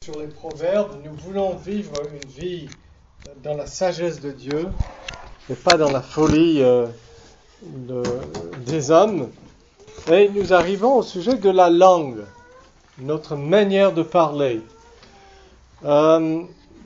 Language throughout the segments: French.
sur les proverbes. Nous voulons vivre une vie dans la sagesse de Dieu et pas dans la folie des hommes. Et nous arrivons au sujet de la langue, notre manière de parler. Il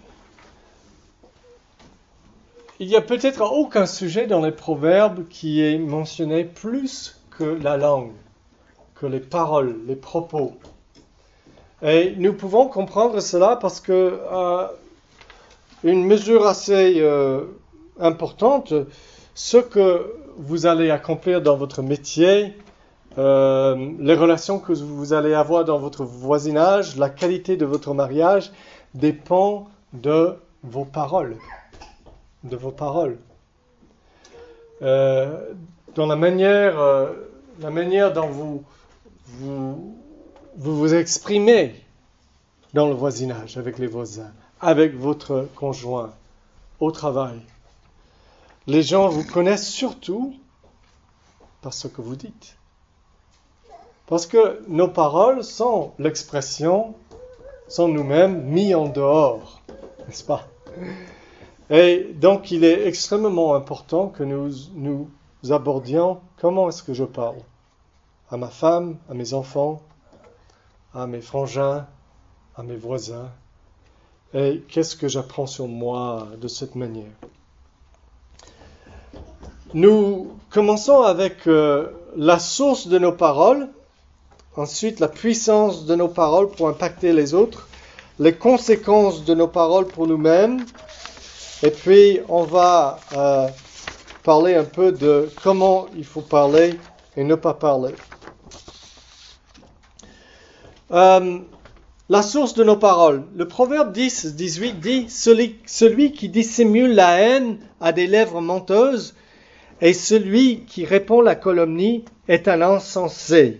n'y a peut-être aucun sujet dans les proverbes qui est mentionné plus que la langue, que les paroles, les propos. Et nous pouvons comprendre cela parce que une mesure assez importante, ce que vous allez accomplir dans votre métier, les relations que vous allez avoir dans votre voisinage, la qualité de votre mariage dépend de vos paroles. De vos paroles. Dans la manière dont vous exprimez dans le voisinage, avec les voisins, avec votre conjoint, au travail. Les gens vous connaissent surtout par ce que vous dites. Parce que nos paroles sont l'expression, sont nous-mêmes mis en dehors, n'est-ce pas? Et donc il est extrêmement important que nous abordions comment est-ce que je parle à ma femme, à mes enfants, à mes frangins, à mes voisins, et qu'est-ce que j'apprends sur moi de cette manière. Nous commençons avec la source de nos paroles, ensuite la puissance de nos paroles pour impacter les autres, les conséquences de nos paroles pour nous-mêmes, et puis on va parler un peu de comment il faut parler et ne pas parler. La source de nos paroles. Le Proverbe 10-18 dit « Celui qui dissimule la haine a des lèvres menteuses, et celui qui répond la calomnie est un insensé. »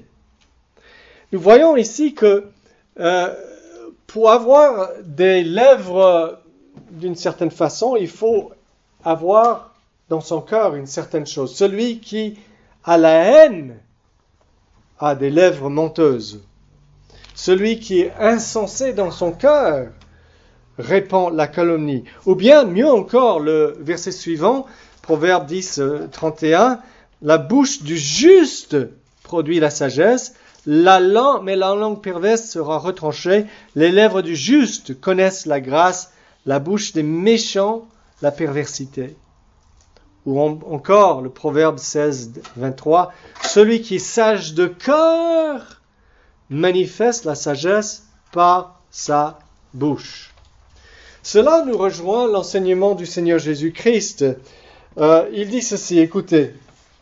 Nous voyons ici que pour avoir des lèvres d'une certaine façon, il faut avoir dans son cœur une certaine chose. Celui qui a la haine a des lèvres menteuses. Celui qui est insensé dans son cœur répand la calomnie. Ou bien, mieux encore, le verset suivant, Proverbe 10, 31, la bouche du juste produit la sagesse, mais la langue perverse sera retranchée. Les lèvres du juste connaissent la grâce, la bouche des méchants, la perversité. Ou encore, le Proverbe 16, 23, celui qui est sage de cœur manifeste la sagesse par sa bouche. Cela nous rejoint l'enseignement du Seigneur Jésus-Christ. Il dit ceci, écoutez.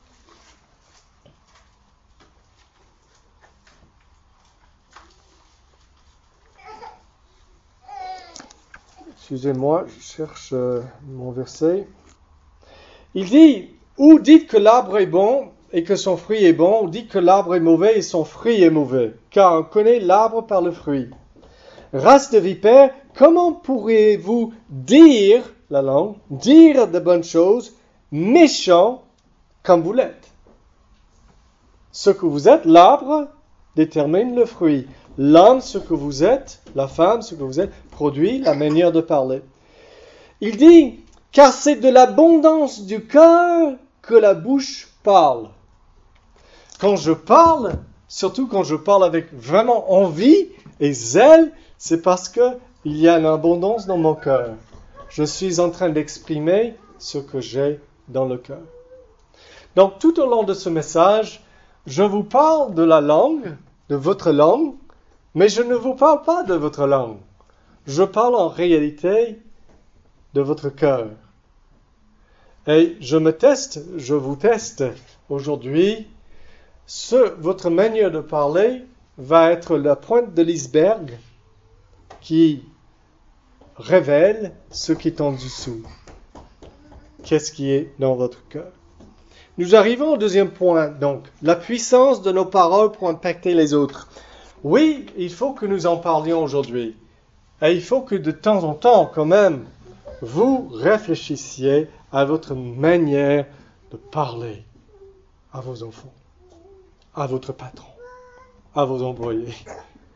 Excusez-moi, je cherche mon verset. Il dit, ou dites que l'arbre est bon et que son fruit est bon, ou dites que l'arbre est mauvais et son fruit est mauvais, car on connaît l'arbre par le fruit. Race de vipères, comment pourriez-vous dire, la langue, dire de bonnes choses, méchant comme vous l'êtes? Ce que vous êtes, l'arbre, détermine le fruit. L'homme, ce que vous êtes, la femme, ce que vous êtes, produit la manière de parler. Il dit, car c'est de l'abondance du cœur que la bouche parle. Quand je parle, surtout quand je parle avec vraiment envie et zèle, c'est parce qu'il y a une abondance dans mon cœur. Je suis en train d'exprimer ce que j'ai dans le cœur. Donc tout au long de ce message, je vous parle de la langue, de votre langue, mais je ne vous parle pas de votre langue. Je parle en réalité de votre cœur. Et je vous teste aujourd'hui. Votre manière de parler va être la pointe de l'iceberg qui révèle ce qui est en dessous. Qu'est-ce qui est dans votre cœur? Nous arrivons au deuxième point, donc, la puissance de nos paroles pour impacter les autres. Oui, il faut que nous en parlions aujourd'hui. Et il faut que de temps en temps, quand même, vous réfléchissiez à votre manière de parler à vos enfants, à votre patron, à vos employés.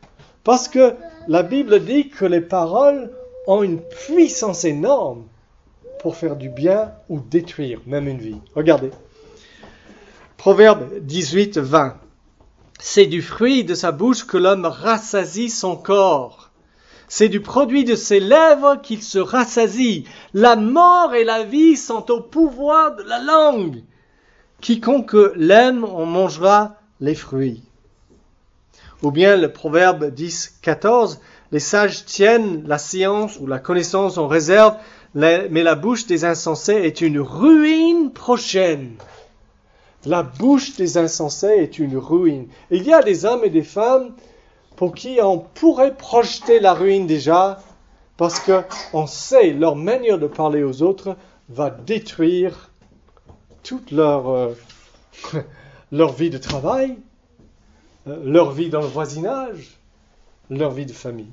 Parce que la Bible dit que les paroles ont une puissance énorme pour faire du bien ou détruire même une vie. Regardez. Proverbe 18, 20. C'est du fruit de sa bouche que l'homme rassasie son corps. C'est du produit de ses lèvres qu'il se rassasie. La mort et la vie sont au pouvoir de la langue. Quiconque l'aime en mangera les fruits. Ou bien le proverbe 10, 14. Les sages tiennent la science ou la connaissance en réserve, mais la bouche des insensés est une ruine prochaine. La bouche des insensés est une ruine. Il y a des hommes et des femmes pour qui on pourrait projeter la ruine déjà, parce qu'on sait leur manière de parler aux autres va détruire toute leur vie de travail, leur vie dans le voisinage, leur vie de famille.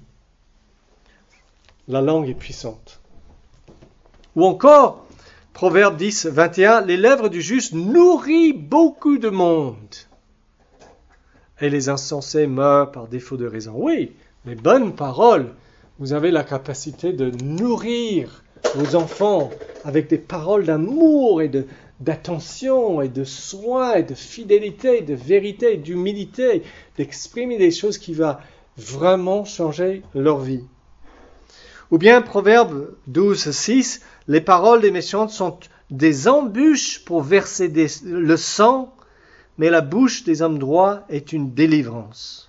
La langue est puissante. Ou encore, Proverbe 10, 21, les lèvres du juste nourrissent beaucoup de monde. Et les insensés meurent par défaut de raison. Oui, les bonnes paroles, vous avez la capacité de nourrir vos enfants avec des paroles d'amour et d'attention et de soin et de fidélité, de vérité, d'humilité, d'exprimer des choses qui vont vraiment changer leur vie. Ou bien Proverbe 12, 6, les paroles des méchants sont des embûches pour verser le sang, mais la bouche des hommes droits est une délivrance.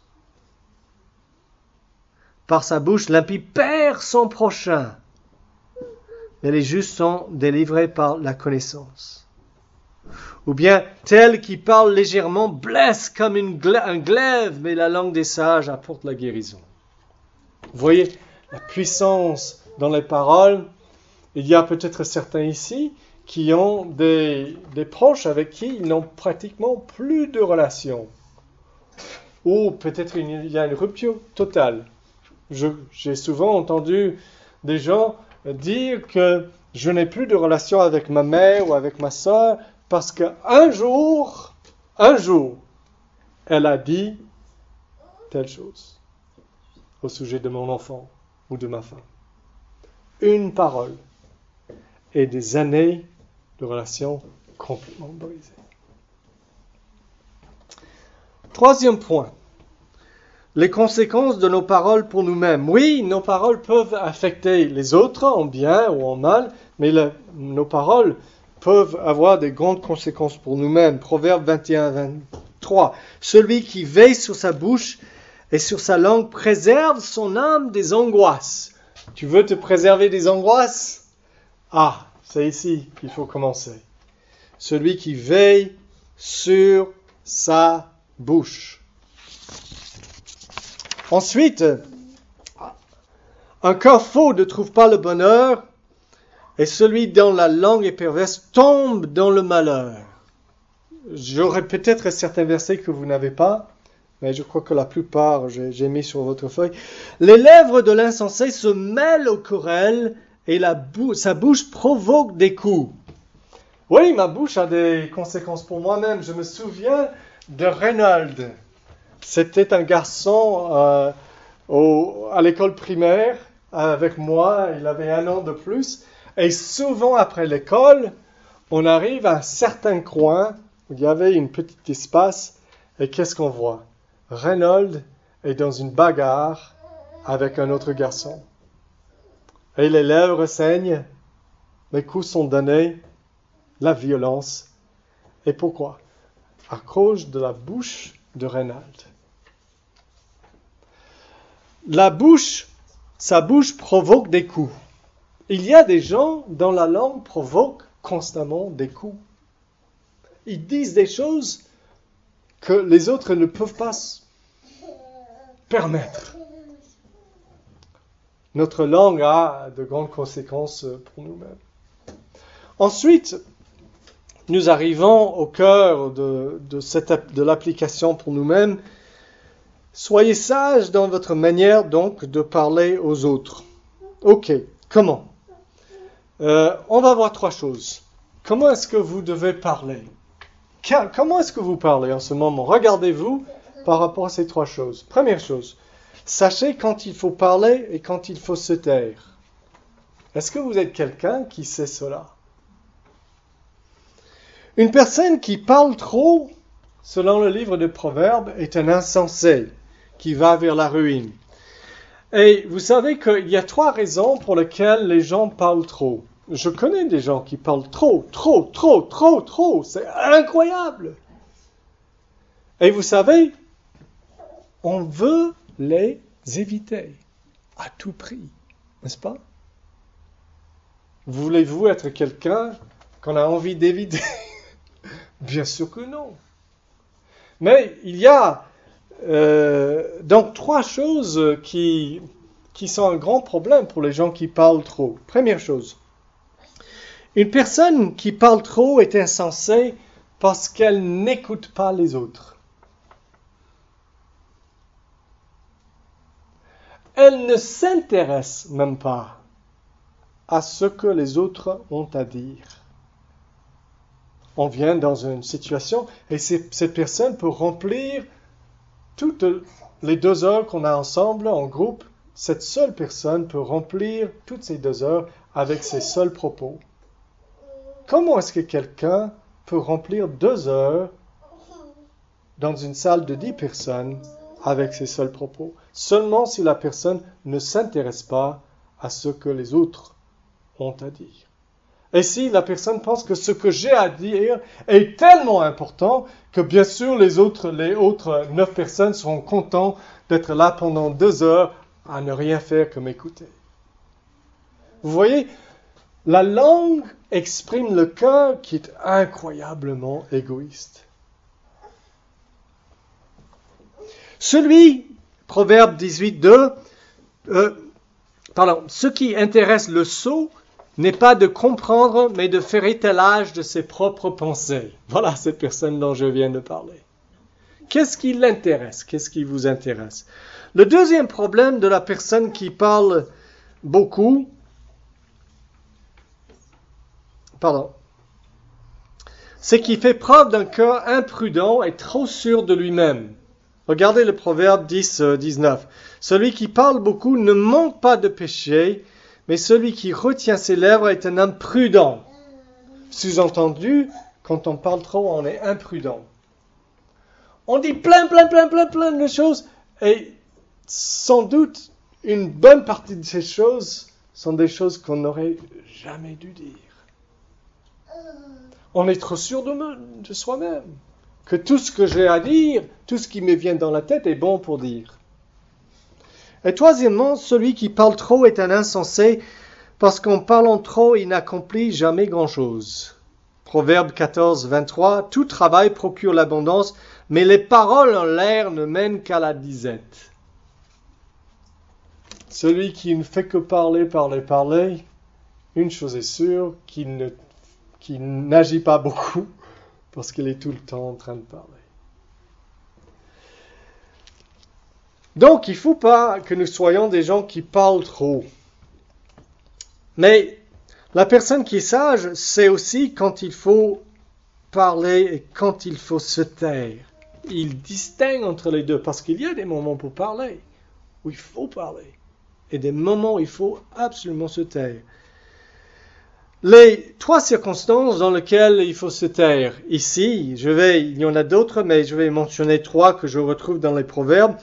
Par sa bouche, l'impie perd son prochain, mais les justes sont délivrés par la connaissance. Ou bien, tel qui parle légèrement blesse comme un glaive, mais la langue des sages apporte la guérison. Vous voyez la puissance dans les paroles. Il y a peut-être certains ici qui ont des proches avec qui ils n'ont pratiquement plus de relation. Ou peut-être il y a une rupture totale. J'ai souvent entendu des gens dire que je n'ai plus de relation avec ma mère ou avec ma soeur parce qu'un jour, elle a dit telle chose au sujet de mon enfant ou de ma femme. Une parole et des années de relation complètement brisées. Troisième point, les conséquences de nos paroles pour nous-mêmes. Oui, nos paroles peuvent affecter les autres en bien ou en mal, mais nos paroles peuvent avoir des grandes conséquences pour nous-mêmes. Proverbe 21, 23. Celui qui veille sur sa bouche et sur sa langue préserve son âme des angoisses. Tu veux te préserver des angoisses? Ah, c'est ici qu'il faut commencer. Celui qui veille sur sa bouche. Ensuite, un cœur faux ne trouve pas le bonheur, et celui dont la langue est perverse tombe dans le malheur. J'aurais peut-être certains versets que vous n'avez pas, mais je crois que la plupart, j'ai mis sur votre feuille. Les lèvres de l'insensé se mêlent aux querelles, et sa bouche provoque des coups. Oui, ma bouche a des conséquences pour moi-même. Je me souviens de Reynold. C'était un garçon à l'école primaire avec moi. Il avait 1 an de plus. Et souvent après l'école, on arrive à un certain coin où il y avait un petit espace. Et qu'est-ce qu'on voit? Reynold est dans une bagarre avec un autre garçon. Et les lèvres saignent, les coups sont donnés, la violence. Et pourquoi? À cause de la bouche de Reynold. Sa bouche provoque des coups. Il y a des gens dont la langue provoque constamment des coups. Ils disent des choses que les autres ne peuvent pas permettre. Notre langue a de grandes conséquences pour nous-mêmes. Ensuite, nous arrivons au cœur de l'application pour nous-mêmes. Soyez sages dans votre manière donc de parler aux autres. Ok, comment? On va voir 3 choses. Comment est-ce que vous devez parler? Comment est-ce que vous parlez en ce moment? Regardez-vous par rapport à ces 3 choses. Première chose, Sachez quand il faut parler et quand il faut se taire. Est-ce que vous êtes quelqu'un qui sait cela? Une personne qui parle trop, selon le livre de Proverbes, est un insensé qui va vers la ruine. Et vous savez qu'il y a 3 raisons pour lesquelles les gens parlent trop. Je connais des gens qui parlent trop. C'est incroyable. Et vous savez, on veut les éviter à tout prix, n'est-ce pas? Voulez-vous être quelqu'un qu'on a envie d'éviter? Bien sûr que non. Mais il y a donc 3 choses qui sont un grand problème pour les gens qui parlent trop. Première chose, une personne qui parle trop est insensée parce qu'elle n'écoute pas les autres. Elle ne s'intéresse même pas à ce que les autres ont à dire. On vient dans une situation et cette personne peut remplir toutes les 2 heures qu'on a ensemble en groupe. Cette seule personne peut remplir toutes ces 2 heures avec ses seuls propos. Comment est-ce que quelqu'un peut remplir 2 heures dans une salle de 10 personnes avec ses seuls propos? Seulement si la personne ne s'intéresse pas à ce que les autres ont à dire. Et si la personne pense que ce que j'ai à dire est tellement important que bien sûr les autres 9 personnes seront contents d'être là pendant 2 heures à ne rien faire que m'écouter. Vous voyez, la langue exprime le cœur qui est incroyablement égoïste. Proverbe 18:2, ce qui intéresse le sot n'est pas de comprendre, mais de faire étalage de ses propres pensées. Voilà cette personne dont je viens de parler. Qu'est-ce qui l'intéresse? Qu'est-ce qui vous intéresse? Le deuxième problème de la personne qui parle beaucoup, c'est qu'il fait preuve d'un cœur imprudent et trop sûr de lui-même. Regardez le Proverbe 10:19. Celui qui parle beaucoup ne manque pas de péché, mais celui qui retient ses lèvres est un homme prudent. Sous-entendu, quand on parle trop, on est imprudent. On dit plein de choses, et sans doute, une bonne partie de ces choses sont des choses qu'on n'aurait jamais dû dire. On est trop sûr de soi-même, que tout ce que j'ai à dire, tout ce qui me vient dans la tête est bon pour dire. Et troisièmement, celui qui parle trop est un insensé, parce qu'en parlant trop, il n'accomplit jamais grand-chose. Proverbe 14:23, tout travail procure l'abondance, mais les paroles en l'air ne mènent qu'à la disette. Celui qui ne fait que parler, une chose est sûre, qu'il n'agit pas beaucoup, parce qu'il est tout le temps en train de parler. Donc, il ne faut pas que nous soyons des gens qui parlent trop. Mais la personne qui est sage sait aussi quand il faut parler et quand il faut se taire. Il distingue entre les deux, parce qu'il y a des moments pour parler, où il faut parler, et des moments où il faut absolument se taire. Les 3 circonstances dans lesquelles il faut se taire. Ici, il y en a d'autres, mais je vais mentionner 3 que je retrouve dans les Proverbes.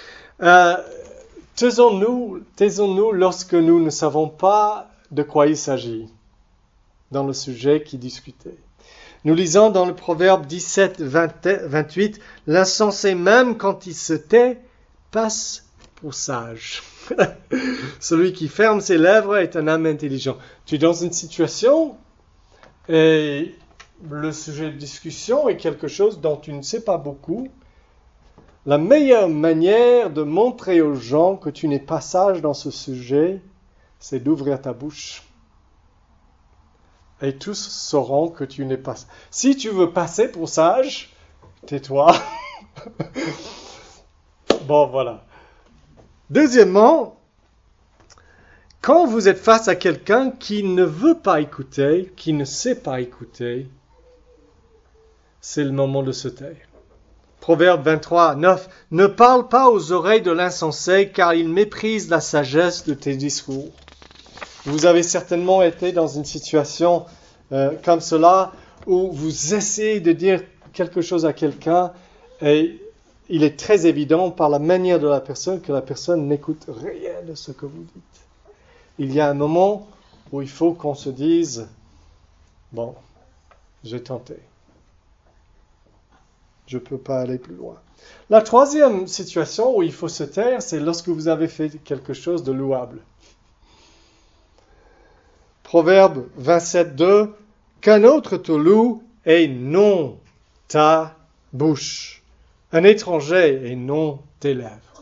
Taisons-nous lorsque nous ne savons pas de quoi il s'agit dans le sujet qui est discuté. Nous lisons dans le Proverbe 17:28, l'insensé même quand il se tait passe pour sage. Celui qui ferme ses lèvres est un homme intelligent. Tu es dans une situation et le sujet de discussion est quelque chose dont tu ne sais pas beaucoup. La meilleure manière de montrer aux gens que tu n'es pas sage dans ce sujet, c'est d'ouvrir ta bouche. Et tous sauront que tu n'es pas sage. Si tu veux passer pour sage, tais-toi. Bon, voilà. Deuxièmement, quand vous êtes face à quelqu'un qui ne veut pas écouter, qui ne sait pas écouter, c'est le moment de se taire. Proverbe 23, 9. Ne parle pas aux oreilles de l'insensé, car il méprise la sagesse de tes discours. Vous avez certainement été dans une situation comme cela, où vous essayez de dire quelque chose à quelqu'un, et il est très évident par la manière de la personne que la personne n'écoute rien de ce que vous dites. Il y a un moment où il faut qu'on se dise, bon, j'ai tenté. Je ne peux pas aller plus loin. La troisième situation où il faut se taire, c'est lorsque vous avez fait quelque chose de louable. Proverbe 27, 2. Qu'un autre te loue et non ta bouche. Un étranger et non tes lèvres.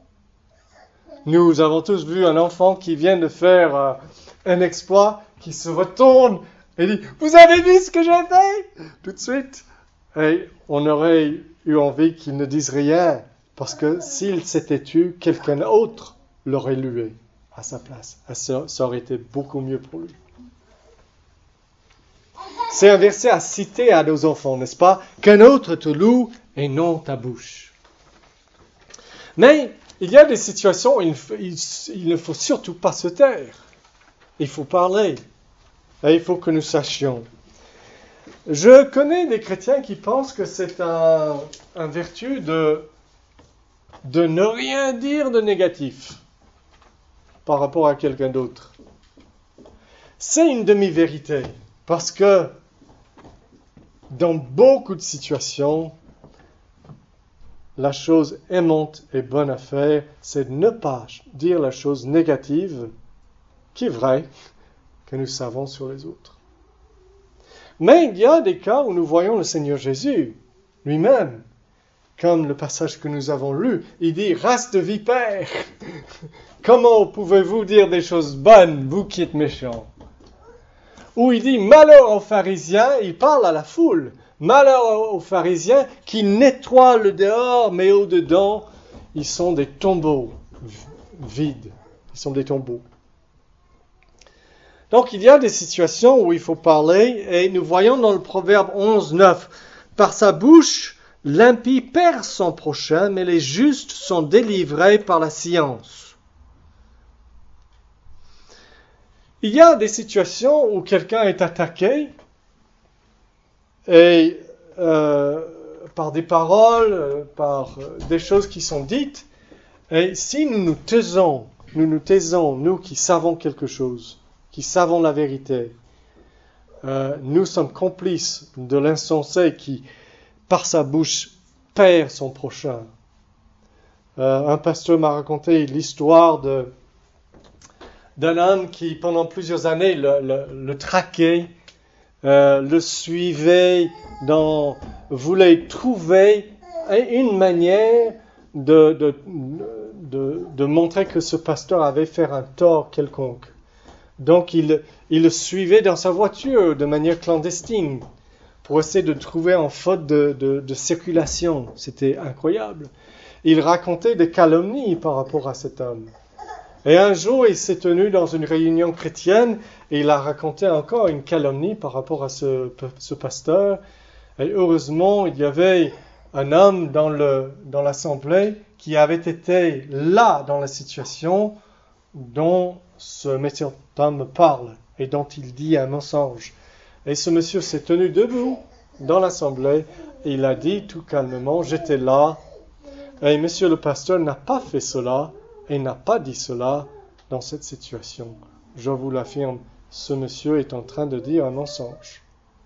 Nous avons tous vu un enfant qui vient de faire un exploit, qui se retourne et dit « Vous avez vu ce que j'ai fait ?» Tout de suite. Et on aurait eu envie qu'il ne dise rien, parce que s'il s'était tu, quelqu'un d'autre l'aurait loué à sa place. Ça aurait été beaucoup mieux pour lui. C'est un verset à citer à nos enfants, n'est-ce pas? Qu'un autre te loue et non ta bouche. Mais il y a des situations où il ne faut surtout pas se taire. Il faut parler. Et il faut que nous sachions. Je connais des chrétiens qui pensent que c'est un vertu de ne rien dire de négatif par rapport à quelqu'un d'autre. C'est une demi-vérité, parce que dans beaucoup de situations, la chose aimante et bonne à faire, c'est de ne pas dire la chose négative qui est vraie que nous savons sur les autres. Mais il y a des cas où nous voyons le Seigneur Jésus lui-même, comme le passage que nous avons lu. Il dit « Race de vipères, comment pouvez-vous dire des choses bonnes, vous qui êtes méchants ?» Ou il dit « Malheur aux pharisiens », il parle à la foule. « Malheur aux pharisiens qui nettoient le dehors, mais au-dedans, ils sont des tombeaux vides. Ils sont des tombeaux. » Donc, il y a des situations où il faut parler, et nous voyons dans le Proverbe 11, 9, « Par sa bouche, l'impie perd son prochain, mais les justes sont délivrés par la science. » Il y a des situations où quelqu'un est attaqué, et par des paroles, par des choses qui sont dites, et si nous nous taisons, nous qui savons quelque chose, qui savons la vérité, nous sommes complices de l'insensé qui, par sa bouche, perd son prochain. Un pasteur m'a raconté l'histoire d'un homme qui, pendant plusieurs années, le traquait, le suivait, voulait trouver une manière de montrer que ce pasteur avait fait un tort quelconque. Donc, il le suivait dans sa voiture de manière clandestine pour essayer de trouver en faute de circulation. C'était incroyable. Il racontait des calomnies par rapport à cet homme. Et un jour, il s'est tenu dans une réunion chrétienne et il a raconté encore une calomnie par rapport à ce pasteur. Et heureusement, il y avait un homme dans l'assemblée qui avait été là dans la situation dont ce méchant homme parle et dont il dit un mensonge. Et ce monsieur s'est tenu debout dans l'assemblée et il a dit tout calmement, j'étais là et monsieur le pasteur n'a pas fait cela et n'a pas dit cela dans cette situation. Je vous l'affirme, ce monsieur est en train de dire un mensonge.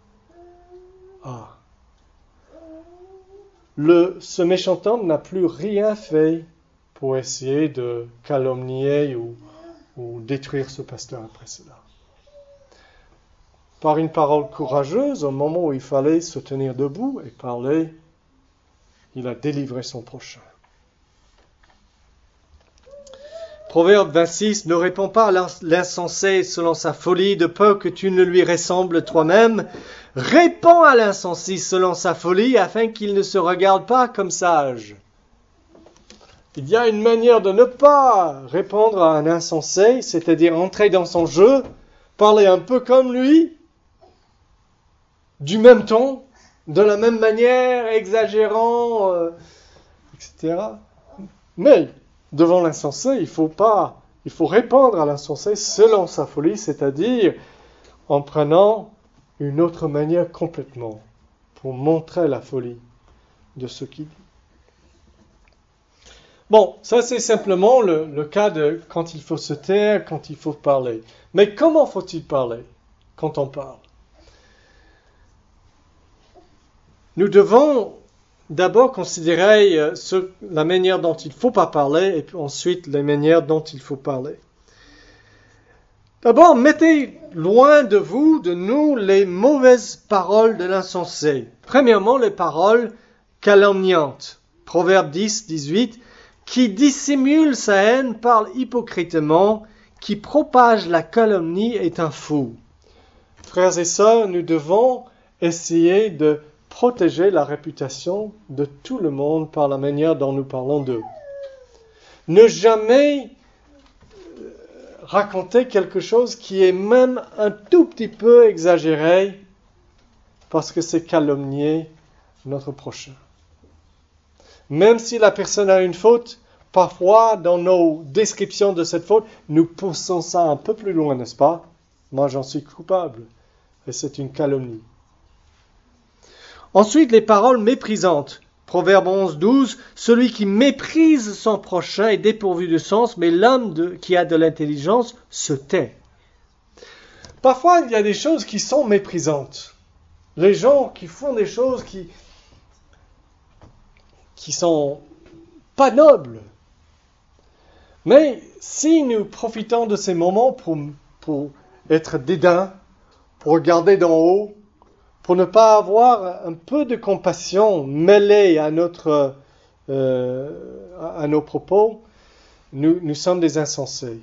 Ce méchant homme n'a plus rien fait pour essayer de calomnier ou détruire ce pasteur après cela. Par une parole courageuse, au moment où il fallait se tenir debout et parler, il a délivré son prochain. Proverbe 26, ne réponds pas à l'insensé selon sa folie, de peur que tu ne lui ressembles toi-même. Réponds à l'insensé selon sa folie, afin qu'il ne se regarde pas comme sage. Il y a une manière de ne pas répondre à un insensé, c'est-à-dire entrer dans son jeu, parler un peu comme lui, du même ton, de la même manière, exagérant, etc. Mais devant l'insensé, il faut répondre à l'insensé selon sa folie, c'est-à-dire en prenant une autre manière complètement pour montrer la folie de ce qu'il dit. Bon, ça c'est simplement le cas de quand il faut se taire, quand il faut parler. Mais comment faut-il parler quand on parle? Nous devons d'abord considérer la manière dont il ne faut pas parler et puis ensuite les manières dont il faut parler. D'abord, mettez loin de vous, de nous, les mauvaises paroles de l'insensé. Premièrement, les paroles calomniantes. Proverbe 10, 18. Qui dissimule sa haine parle hypocritement, qui propage la calomnie est un fou. Frères et sœurs, nous devons essayer de protéger la réputation de tout le monde par la manière dont nous parlons d'eux. Ne jamais raconter quelque chose qui est même un tout petit peu exagéré parce que c'est calomnier notre prochain. Même si la personne a une faute, parfois dans nos descriptions de cette faute, nous poussons ça un peu plus loin, n'est-ce pas? Moi, j'en suis coupable. Et c'est une calomnie. Ensuite, les paroles méprisantes. Proverbe 11, 12. Celui qui méprise son prochain est dépourvu de sens, mais l'homme qui a de l'intelligence se tait. Parfois, il y a des choses qui sont méprisantes. Les gens qui font des choses qui sont pas nobles. Mais si nous profitons de ces moments pour être dédain, pour regarder d'en haut, pour ne pas avoir un peu de compassion mêlée à nos propos, nous sommes des insensés.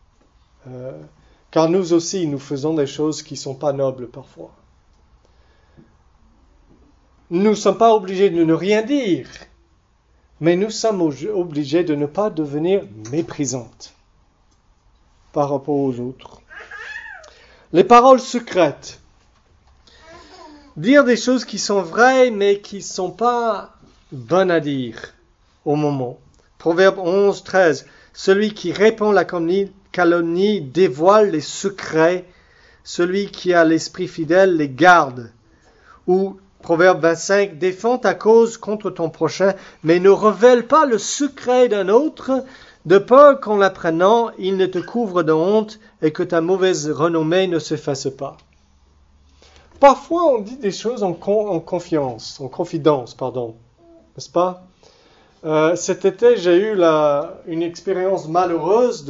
Car nous aussi, nous faisons des choses qui ne sont pas nobles parfois. Nous ne sommes pas obligés de ne rien dire, mais nous sommes obligés de ne pas devenir méprisantes par rapport aux autres. Les paroles secrètes. Dire des choses qui sont vraies, mais qui ne sont pas bonnes à dire au moment. Proverbe 11, 13. Celui qui répand la calomnie dévoile les secrets. Celui qui a l'esprit fidèle les garde. Ou Proverbe 25. Défends ta cause contre ton prochain, mais ne révèle pas le secret d'un autre, de peur qu'en l'apprenant, il ne te couvre de honte et que ta mauvaise renommée ne s'efface pas. Parfois, on dit des choses en confidence, n'est-ce pas? Cet été, j'ai eu une expérience malheureuse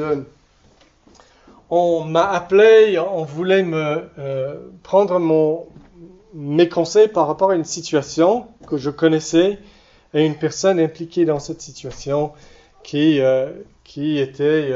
on m'a appelé, on voulait me prendre mes conseils par rapport à une situation que je connaissais et une personne impliquée dans cette situation qui était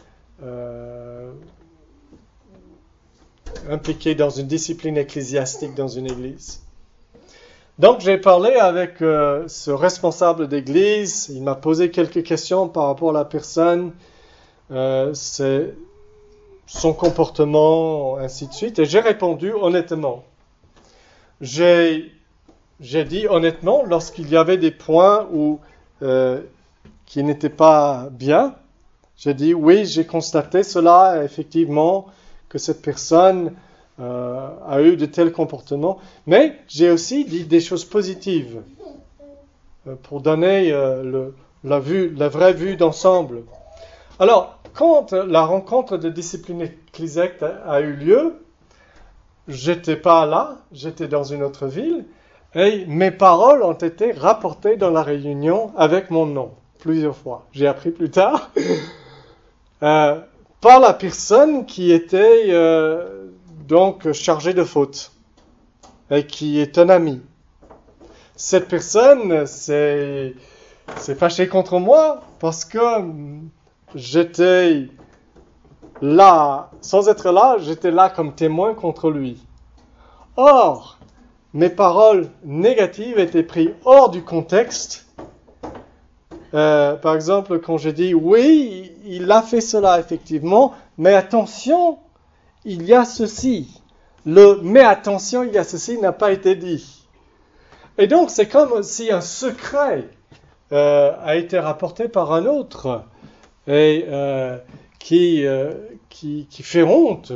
impliqué dans une discipline ecclésiastique dans une église. Donc j'ai parlé avec ce responsable d'église, il m'a posé quelques questions par rapport à la personne, son comportement, ainsi de suite, et j'ai répondu honnêtement. J'ai dit honnêtement, lorsqu'il y avait des points qui n'étaient pas bien, j'ai dit oui, j'ai constaté cela, effectivement, que cette personne a eu de tels comportements. Mais j'ai aussi dit des choses positives pour donner la vraie vue d'ensemble. Alors, quand la rencontre de discipline ecclésiastique a eu lieu, j'étais pas là, j'étais dans une autre ville, et mes paroles ont été rapportées dans la réunion avec mon nom, plusieurs fois. J'ai appris plus tard. Par la personne qui était donc chargée de faute et qui est un ami. Cette personne s'est fâchée contre moi parce que j'étais là, sans être là, j'étais là comme témoin contre lui. Or, mes paroles négatives étaient prises hors du contexte. Par exemple, quand j'ai dit oui, il a fait cela effectivement, mais attention, il y a ceci. Le mais attention, il y a ceci n'a pas été dit. Et donc, c'est comme si un secret a été rapporté par un autre et qui fait honte,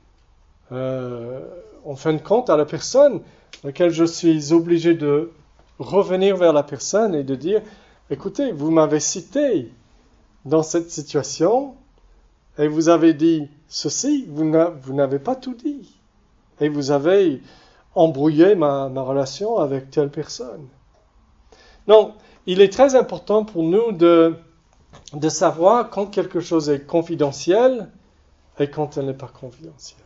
en fin de compte, à la personne à laquelle je suis obligé de revenir vers la personne et de dire, écoutez, vous m'avez cité dans cette situation et vous avez dit ceci, vous n'avez pas tout dit. Et vous avez embrouillé ma relation avec telle personne. Donc, il est très important pour nous de savoir quand quelque chose est confidentiel et quand elle n'est pas confidentielle.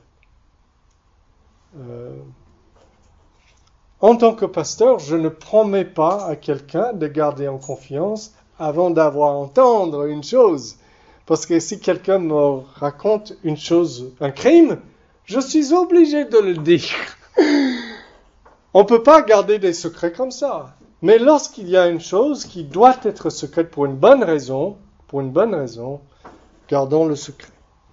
En tant que pasteur, je ne promets pas à quelqu'un de garder en confiance avant d'avoir entendre une chose. Parce que si quelqu'un me raconte une chose, un crime, je suis obligé de le dire. On ne peut pas garder des secrets comme ça. Mais lorsqu'il y a une chose qui doit être secrète pour une bonne raison, gardons le secret.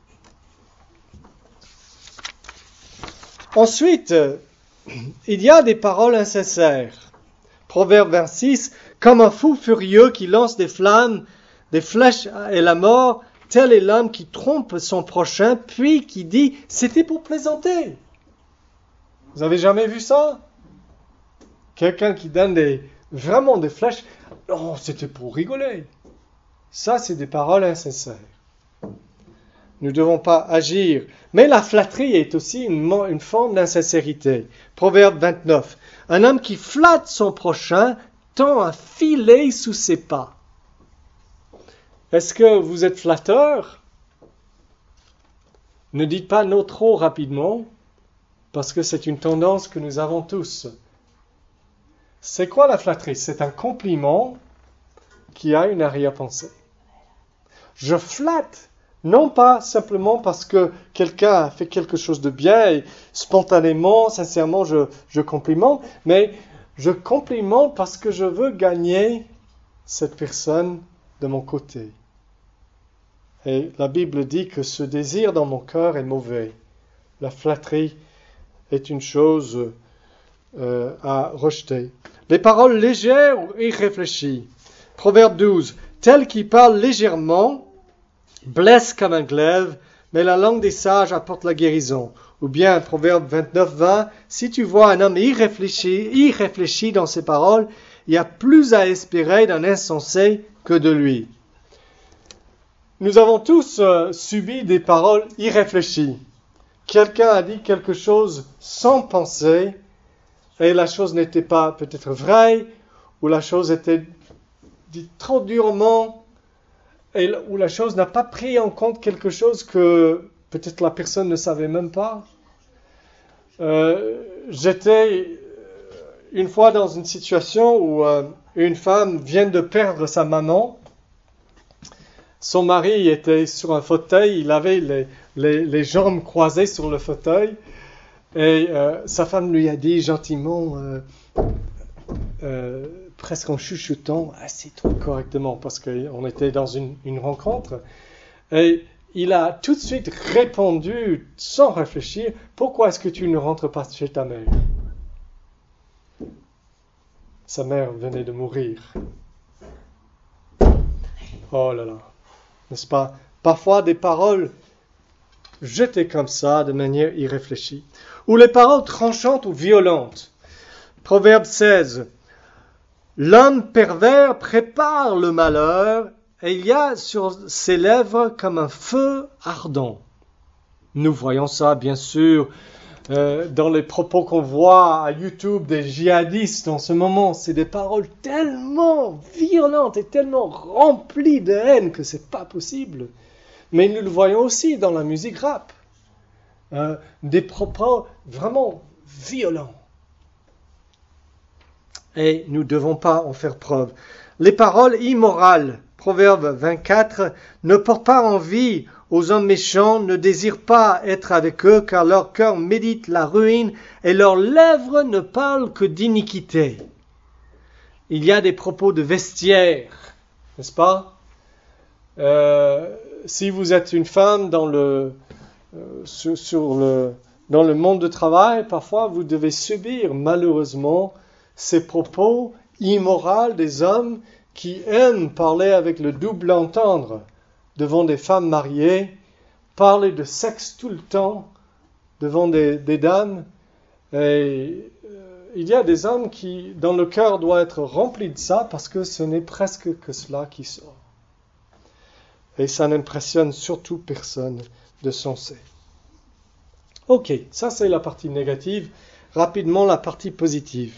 Ensuite, il y a des paroles insincères. Proverbe 26, comme un fou furieux qui lance des flammes, des flèches et la mort, tel est l'homme qui trompe son prochain, puis qui dit « c'était pour plaisanter ». Vous avez jamais vu ça? Quelqu'un qui donne vraiment des flèches, « oh, c'était pour rigoler ». Ça, c'est des paroles insincères. Nous ne devons pas agir. Mais la flatterie est aussi une forme d'insincérité. Proverbe 29. Un homme qui flatte son prochain tend un filet sous ses pas. Est-ce que vous êtes flatteur? Ne dites pas non trop rapidement, parce que c'est une tendance que nous avons tous. C'est quoi la flatterie? C'est un compliment qui a une arrière-pensée. Je flatte. Non pas simplement parce que quelqu'un a fait quelque chose de bien et spontanément, sincèrement, je complimente, mais je complimente parce que je veux gagner cette personne de mon côté. Et la Bible dit que ce désir dans mon cœur est mauvais. La flatterie est une chose à rejeter. Les paroles légères ou irréfléchies. Proverbe 12. Tel qui parle légèrement blesse comme un glaive, mais la langue des sages apporte la guérison. Ou bien, Proverbe 29, 20, si tu vois un homme irréfléchi dans ses paroles, il y a plus à espérer d'un insensé que de lui. Nous avons tous subi des paroles irréfléchies. Quelqu'un a dit quelque chose sans penser, et la chose n'était pas peut-être vraie, ou la chose était dite trop durement, où la chose n'a pas pris en compte quelque chose que peut-être la personne ne savait même pas. J'étais une fois dans une situation où une femme vient de perdre sa maman. Son mari était sur un fauteuil, il avait les jambes croisées sur le fauteuil et sa femme lui a dit gentiment, presque en chuchotant, assieds-toi correctement, parce qu'on était dans une rencontre. Et il a tout de suite répondu, sans réfléchir, pourquoi est-ce que tu ne rentres pas chez ta mère? Sa mère venait de mourir. Oh là là, n'est-ce pas? Parfois des paroles jetées comme ça, de manière irréfléchie. Ou les paroles tranchantes ou violentes. Proverbe 16. L'homme pervers prépare le malheur, et il y a sur ses lèvres comme un feu ardent. Nous voyons ça, bien sûr, dans les propos qu'on voit à YouTube des djihadistes en ce moment. C'est des paroles tellement violentes et tellement remplies de haine que c'est pas possible. Mais nous le voyons aussi dans la musique rap. Des propos vraiment violents. Et nous ne devons pas en faire preuve. Les paroles immorales, Proverbe 24, ne portent pas envie aux hommes méchants, ne désirent pas être avec eux, car leur cœur médite la ruine et leurs lèvres ne parlent que d'iniquité. Il y a des propos de vestiaire, n'est-ce pas? Si vous êtes une femme dans le monde du travail, parfois vous devez subir malheureusement ces propos immoraux des hommes qui aiment parler avec le double entendre devant des femmes mariées, parler de sexe tout le temps devant des dames. Et il y a des hommes dont le cœur doit être rempli de ça parce que ce n'est presque que cela qui sort. Et ça n'impressionne surtout personne de sensé. Ok, ça c'est la partie négative. Rapidement, la partie positive.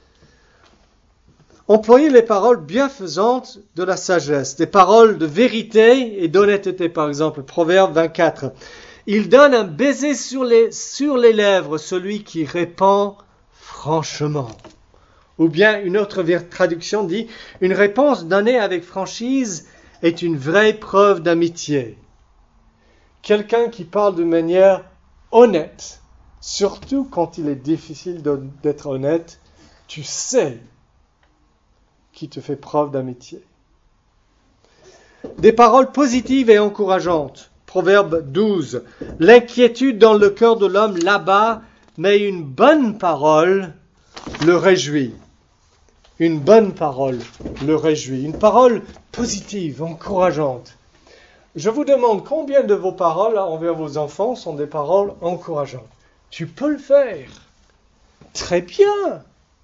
Employez les paroles bienfaisantes de la sagesse, des paroles de vérité et d'honnêteté, par exemple. Proverbe 24. Il donne un baiser sur les lèvres, celui qui répond franchement. Ou bien une autre traduction dit, une réponse donnée avec franchise est une vraie preuve d'amitié. Quelqu'un qui parle de manière honnête, surtout quand il est difficile d'être honnête, tu sais qui te fait preuve d'amitié. Des paroles positives et encourageantes. Proverbe 12. L'inquiétude dans le cœur de l'homme l'abat, mais une bonne parole le réjouit. Une bonne parole le réjouit. Une parole positive, encourageante. Je vous demande combien de vos paroles envers vos enfants sont des paroles encourageantes. Tu peux le faire. Très bien.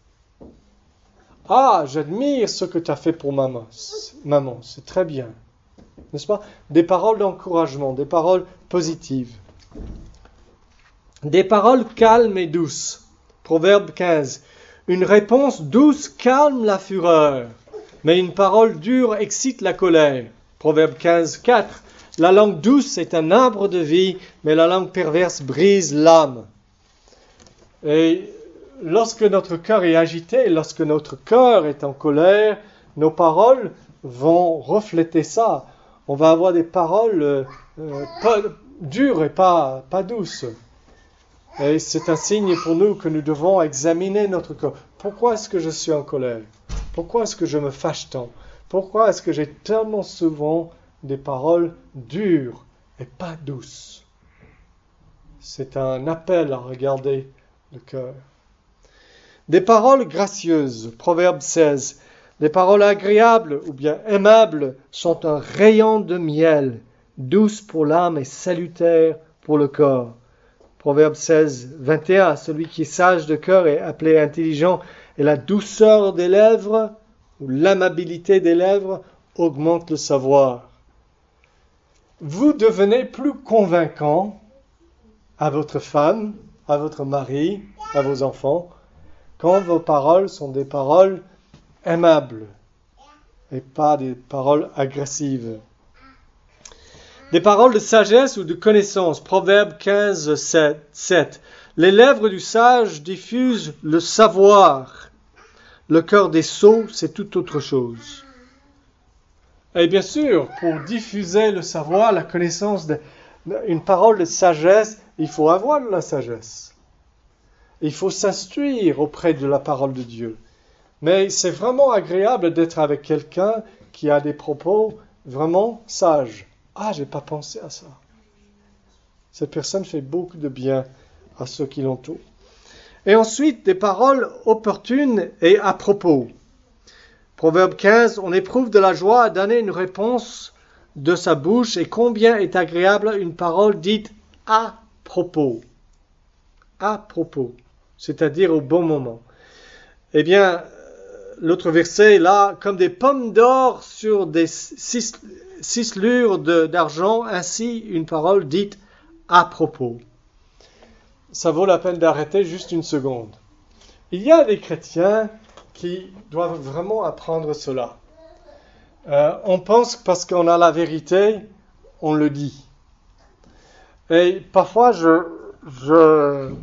Ah, j'admire ce que tu as fait pour maman. Maman, c'est très bien. N'est-ce pas? Des paroles d'encouragement, des paroles positives. Des paroles calmes et douces. Proverbe 15. Une réponse douce calme la fureur, mais une parole dure excite la colère. Proverbe 15, 4. La langue douce est un arbre de vie, mais la langue perverse brise l'âme. Et lorsque notre cœur est agité, lorsque notre cœur est en colère, nos paroles vont refléter ça. On va avoir des paroles dures et pas douces. Et c'est un signe pour nous que nous devons examiner notre cœur. Pourquoi est-ce que je suis en colère? Pourquoi est-ce que je me fâche tant? Pourquoi est-ce que j'ai tellement souvent des paroles dures et pas douces? C'est un appel à regarder le cœur. Des paroles gracieuses. Proverbe 16. Les paroles agréables ou bien aimables sont un rayon de miel, douce pour l'âme et salutaire pour le corps. Proverbe 16, 21. Celui qui est sage de cœur est appelé intelligent, et la douceur des lèvres ou l'amabilité des lèvres augmente le savoir. Vous devenez plus convaincant à votre femme, à votre mari, à vos enfants, quand vos paroles sont des paroles aimables et pas des paroles agressives. Des paroles de sagesse ou de connaissance. Proverbe 15, 7. Les lèvres du sage diffusent le savoir. Le cœur des sots, c'est tout autre chose. Et bien sûr, pour diffuser le savoir, la connaissance, une parole de sagesse, il faut avoir de la sagesse. Il faut s'instruire auprès de la parole de Dieu. Mais c'est vraiment agréable d'être avec quelqu'un qui a des propos vraiment sages. Ah, j'ai pas pensé à ça. Cette personne fait beaucoup de bien à ceux qui l'entourent. Et ensuite, des paroles opportunes et à propos. Proverbe 15, on éprouve de la joie à donner une réponse de sa bouche, et combien est agréable une parole dite à propos. À propos, c'est-à-dire au bon moment. Eh bien, l'autre verset, là, comme des pommes d'or sur des ciselures d'argent, ainsi une parole dite à propos. Ça vaut la peine d'arrêter juste une seconde. Il y a des chrétiens qui doivent vraiment apprendre cela. On pense que parce qu'on a la vérité, on le dit. Et parfois, je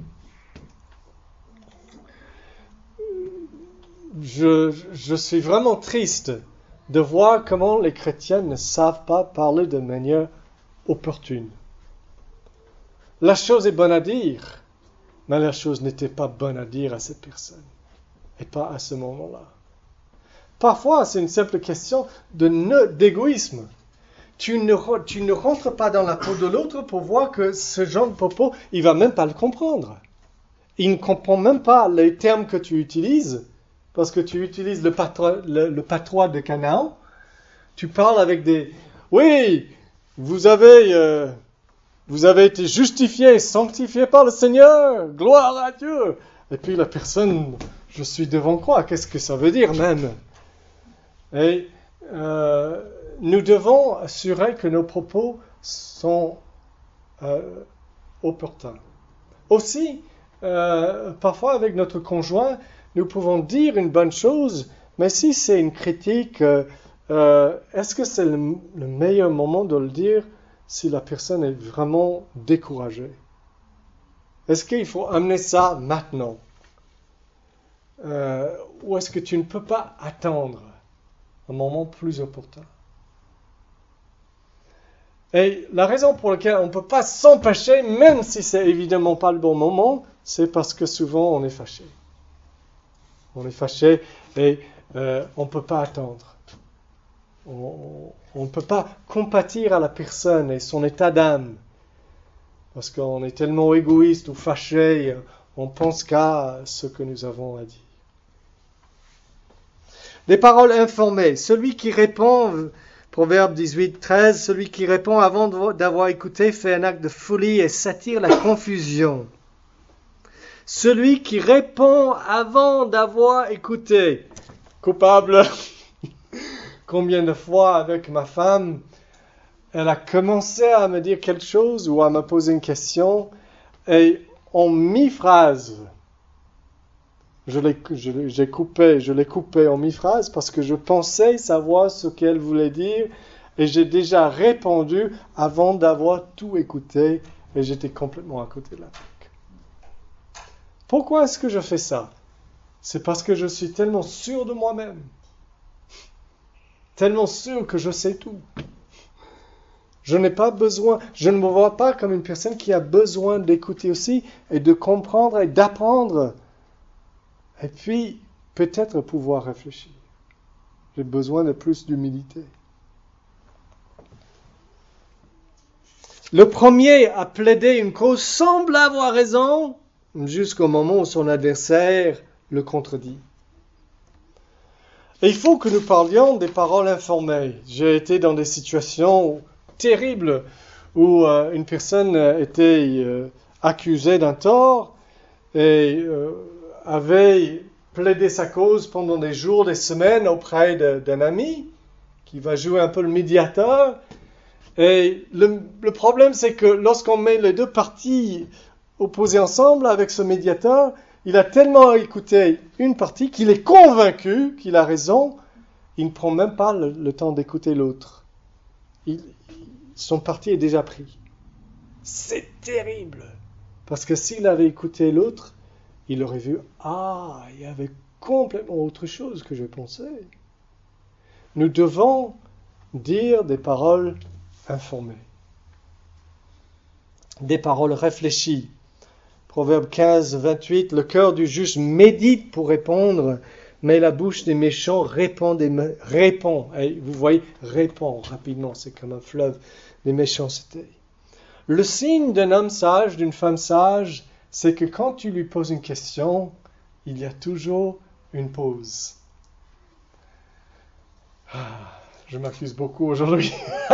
suis vraiment triste de voir comment les chrétiens ne savent pas parler de manière opportune. La chose est bonne à dire, mais la chose n'était pas bonne à dire à cette personne, et pas à ce moment-là. Parfois, c'est une simple question d'égoïsme. Tu ne rentres pas dans la peau de l'autre pour voir que ce genre de propos, il ne va même pas le comprendre. Il ne comprend même pas les termes que tu utilises, parce que tu utilises le patois de Canaan. Tu parles avec des... Oui, vous avez été justifié, sanctifié par le Seigneur. Gloire à Dieu. Et puis la personne, je suis devant quoi? Qu'est-ce que ça veut dire même? Et nous devons assurer que nos propos sont opportuns. Aussi, parfois avec notre conjoint, nous pouvons dire une bonne chose, mais si c'est une critique, est-ce que c'est le meilleur moment de le dire si la personne est vraiment découragée? Est-ce qu'il faut amener ça maintenant? Ou est-ce que tu ne peux pas attendre un moment plus opportun? Et la raison pour laquelle on ne peut pas s'empêcher, même si c'est évidemment pas le bon moment, c'est parce que souvent on est fâché. On est fâché et on ne peut pas attendre. On ne peut pas compatir à la personne et son état d'âme. Parce qu'on est tellement égoïste ou fâché, on pense qu'à ce que nous avons à dire. Des paroles informées. Celui qui répond, Proverbe 18, 13, celui qui répond avant d'avoir écouté fait un acte de folie et s'attire la confusion. Celui qui répond avant d'avoir écouté. Coupable. Combien de fois avec ma femme, elle a commencé à me dire quelque chose ou à me poser une question et en mi-phrase, je l'ai coupé en mi-phrase parce que je pensais savoir ce qu'elle voulait dire et j'ai déjà répondu avant d'avoir tout écouté et j'étais complètement à côté de la plaque. Pourquoi est-ce que je fais ça? C'est parce que je suis tellement sûr de moi-même. Tellement sûr que je sais tout. Je n'ai pas besoin, je ne me vois pas comme une personne qui a besoin d'écouter aussi et de comprendre et d'apprendre. Et puis, peut-être pouvoir réfléchir. J'ai besoin de plus d'humilité. Le premier à plaider une cause semble avoir raison jusqu'au moment où son adversaire le contredit. Et il faut que nous parlions des paroles informées. J'ai été dans des situations terribles où une personne était accusée d'un tort et avait plaidé sa cause pendant des jours, des semaines auprès d'un ami qui va jouer un peu le médiateur. Et le problème, c'est que lorsqu'on met les deux parties opposées ensemble avec ce médiateur, il a tellement écouté une partie qu'il est convaincu qu'il a raison, il ne prend même pas le temps d'écouter l'autre. Son parti est déjà pris. C'est terrible. Parce que s'il avait écouté l'autre, il aurait vu, il y avait complètement autre chose que je pensais. Nous devons dire des paroles informées. Des paroles réfléchies. Proverbe 15, 28, le cœur du juste médite pour répondre, mais la bouche des méchants répond. Et vous voyez, répond rapidement, c'est comme un fleuve des méchancetés. Le signe d'un homme sage, d'une femme sage, c'est que quand tu lui poses une question, il y a toujours une pause. Je m'accuse beaucoup aujourd'hui.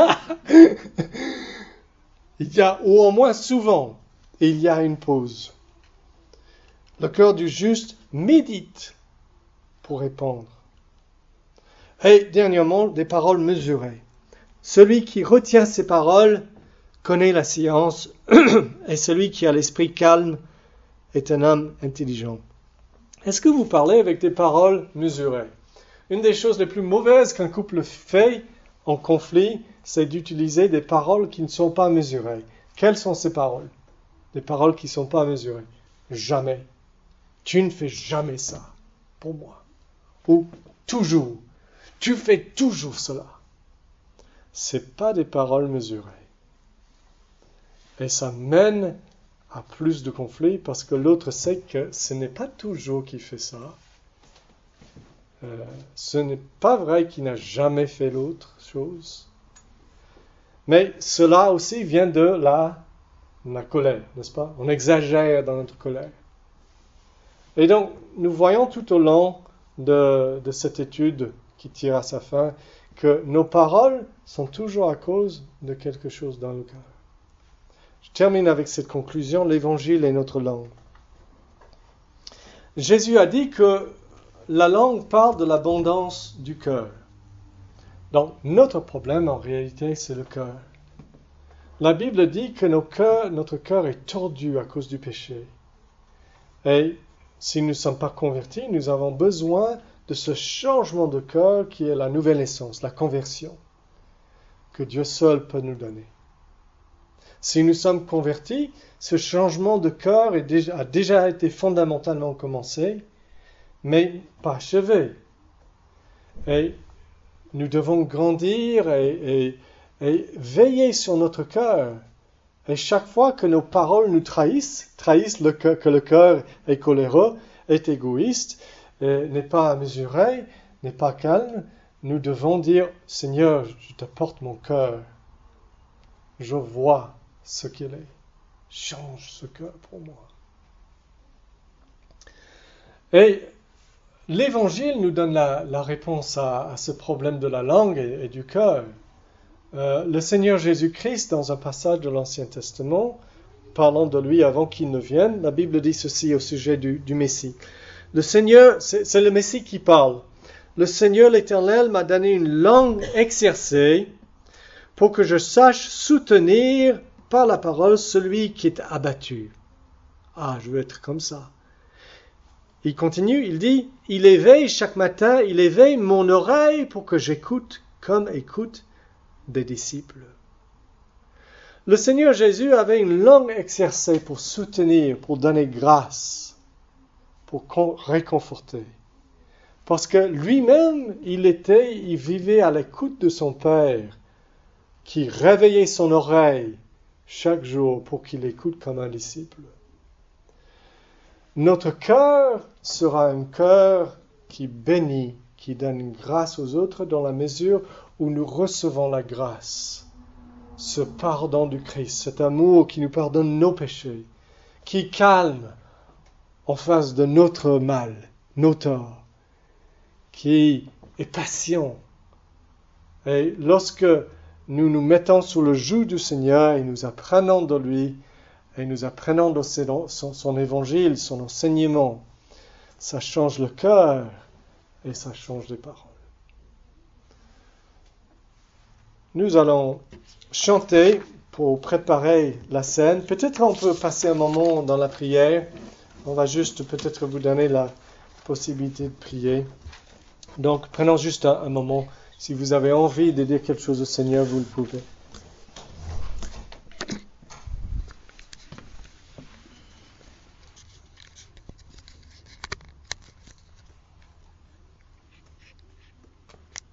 Il y a, ou au moins souvent, il y a une pause. Le cœur du juste médite pour répondre. Et dernièrement, des paroles mesurées. Celui qui retient ses paroles connaît la science, et celui qui a l'esprit calme est un homme intelligent. Est-ce que vous parlez avec des paroles mesurées? Une des choses les plus mauvaises qu'un couple fait en conflit, c'est d'utiliser des paroles qui ne sont pas mesurées. Quelles sont ces paroles? Des paroles qui ne sont pas mesurées. Jamais. Tu ne fais jamais ça pour moi. Ou toujours. Tu fais toujours cela. Ce n'est pas des paroles mesurées. Et ça mène à plus de conflits parce que l'autre sait que ce n'est pas toujours qu'il fait ça. Ce n'est pas vrai qu'il n'a jamais fait l'autre chose. Mais cela aussi vient de la colère, n'est-ce pas? On exagère dans notre colère. Et donc, nous voyons tout au long de cette étude qui tire à sa fin, que nos paroles sont toujours à cause de quelque chose dans le cœur. Je termine avec cette conclusion, l'évangile est notre langue. Jésus a dit que la langue parle de l'abondance du cœur. Donc, notre problème, en réalité, c'est le cœur. La Bible dit que notre cœur est tordu à cause du péché. Et si nous ne sommes pas convertis, nous avons besoin de ce changement de cœur qui est la nouvelle naissance, la conversion, que Dieu seul peut nous donner. Si nous sommes convertis, ce changement de cœur a déjà été fondamentalement commencé, mais pas achevé. Et nous devons grandir et veiller sur notre cœur. Et chaque fois que nos paroles nous trahissent que le cœur est coléreux, est égoïste, n'est pas mesuré, n'est pas calme, nous devons dire, Seigneur, je te porte mon cœur. Je vois ce qu'il est. Change ce cœur pour moi. Et l'Évangile nous donne la réponse à ce problème de la langue et du cœur. Le Seigneur Jésus-Christ, dans un passage de l'Ancien Testament, parlant de lui avant qu'il ne vienne, la Bible dit ceci au sujet du Messie. Le Seigneur, c'est le Messie qui parle. Le Seigneur l'Éternel m'a donné une langue exercée pour que je sache soutenir par la parole celui qui est abattu. Ah, je veux être comme ça. Il continue, il dit, il éveille chaque matin, il éveille mon oreille pour que j'écoute comme écoutent des disciples. Le Seigneur Jésus avait une langue exercée pour soutenir, pour donner grâce, pour réconforter. Parce que lui-même, il vivait à l'écoute de son Père, qui réveillait son oreille chaque jour pour qu'il écoute comme un disciple. Notre cœur sera un cœur qui bénit, qui donne grâce aux autres dans la mesure où nous recevons la grâce, ce pardon du Christ, cet amour qui nous pardonne nos péchés, qui calme en face de notre mal, nos torts, qui est patient. Et lorsque nous nous mettons sous le joug du Seigneur et nous apprenons de lui, et nous apprenons de son évangile, son enseignement, ça change le cœur et ça change les paroles. Nous allons chanter pour préparer la scène. Peut-être on peut passer un moment dans la prière. On va juste peut-être vous donner la possibilité de prier. Donc prenons juste un moment. Si vous avez envie de dire quelque chose au Seigneur, vous le pouvez.